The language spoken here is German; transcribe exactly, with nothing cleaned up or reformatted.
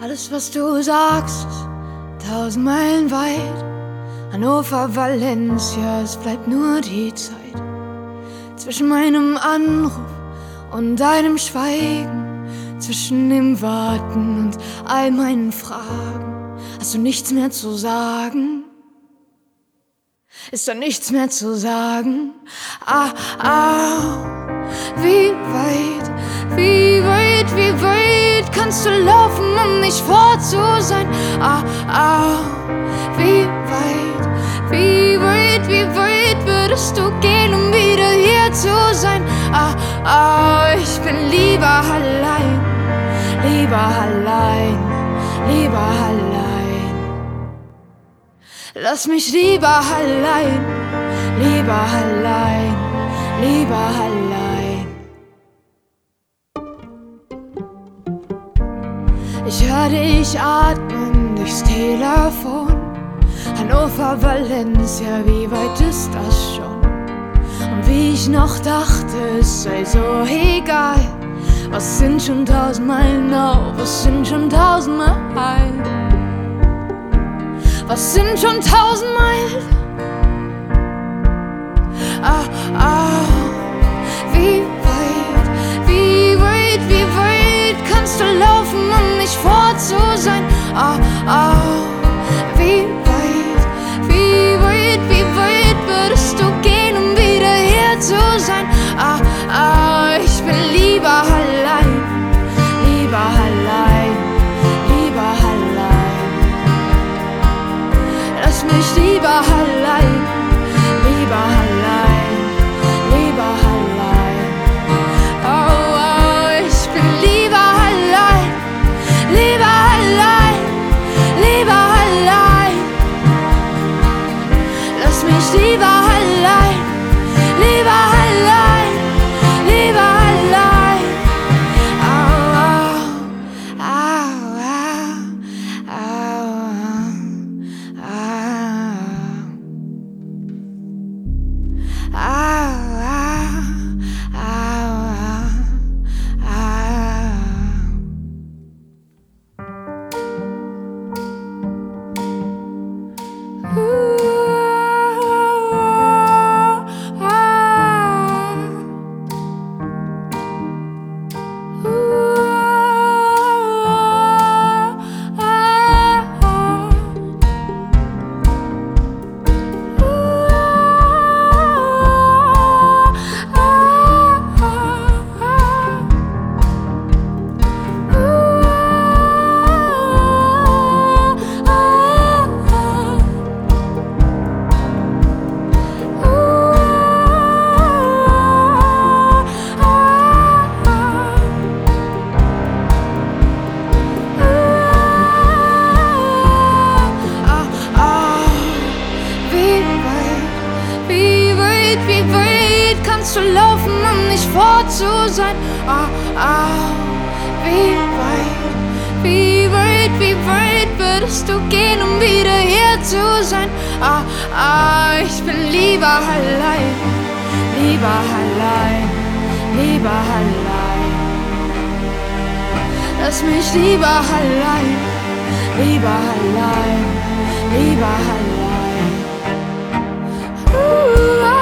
Alles, was du sagst, tausend Meilen weit. Hannover, Valencia, es bleibt nur die Zeit. Zwischen meinem Anruf und deinem Schweigen, zwischen dem Warten und all meinen Fragen. Hast du nichts mehr zu sagen? Ist da nichts mehr zu sagen? Ah, ah, wie weit, wie weit, wie weit kannst du laufen, um nicht fort zu sein? Ah, ah, wie weit, wie weit, wie weit würdest du gehen, um wieder hier zu sein? Ah, ah, ich bin lieber allein, lieber allein, lieber allein. Lass mich lieber allein, lieber allein, lieber allein. Ich hör dich atmen durchs Telefon. Hannover, Valencia, wie weit ist das schon? Und wie ich noch dachte, es sei so egal. Was sind schon tausend Meilen auf, was sind schon tausend Meilen? Was sind schon tausend Meilen? Ah, ah, wie weit, wie weit, wie weit kannst du laufen, um nicht fort zu sein? Ah, ah, wie weit, wie weit, wie weit würdest du gehen, um wieder hier zu sein? Ah, ah, ich bin lieber allein, lieber allein, lieber allein. Lass mich lieber allein, lieber allein, lieber allein. Oh, oh, ich bin lieber allein, lieber allein, lieber allein. Lass mich lieber allein, lieber allein, lieber allein. Oh, oh, oh, oh, oh. Wie weit kannst du laufen, um nicht fort zu sein? Ah, ah, wie weit, wie weit, wie weit würdest du gehen, um wieder hier zu sein? Ah, ah, ich bin lieber allein, lieber allein, lieber allein. Lass mich lieber allein, lieber allein, lieber allein. Uh,